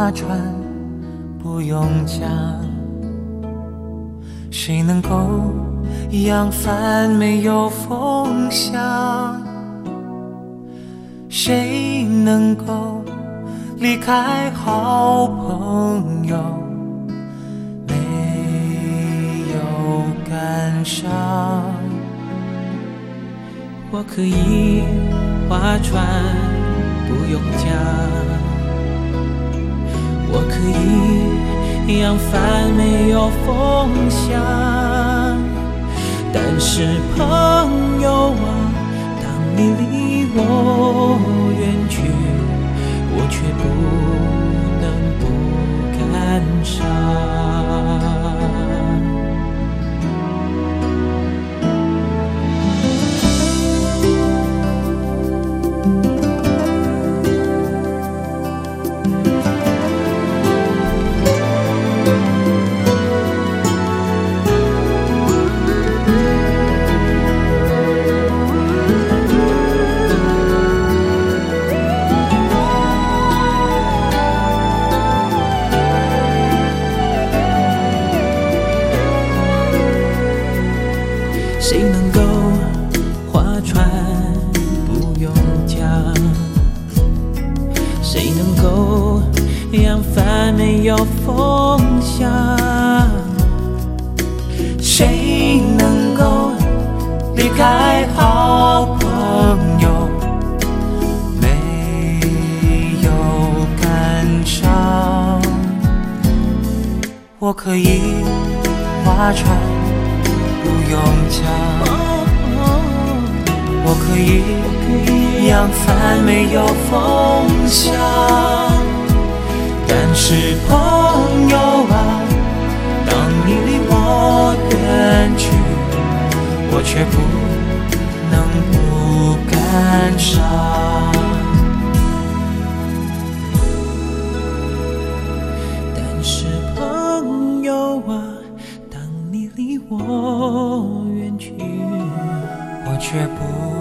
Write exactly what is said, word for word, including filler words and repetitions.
划船不用桨，谁能够扬帆没有风向？谁能够离开好朋友没有感伤？ 我可以划船不用桨，我可以扬帆没有风向，但是朋友啊，当你离我远去，我却不能不感伤。谁能够划船不用桨？谁能够扬帆没有风向？ 谁能够离开好朋友没有感伤？我可以划船不用桨，我可以扬帆没有风向，但是朋友啊，当你离我远去，我却不能不感伤。 但是朋友啊，当你离我远去， 我却不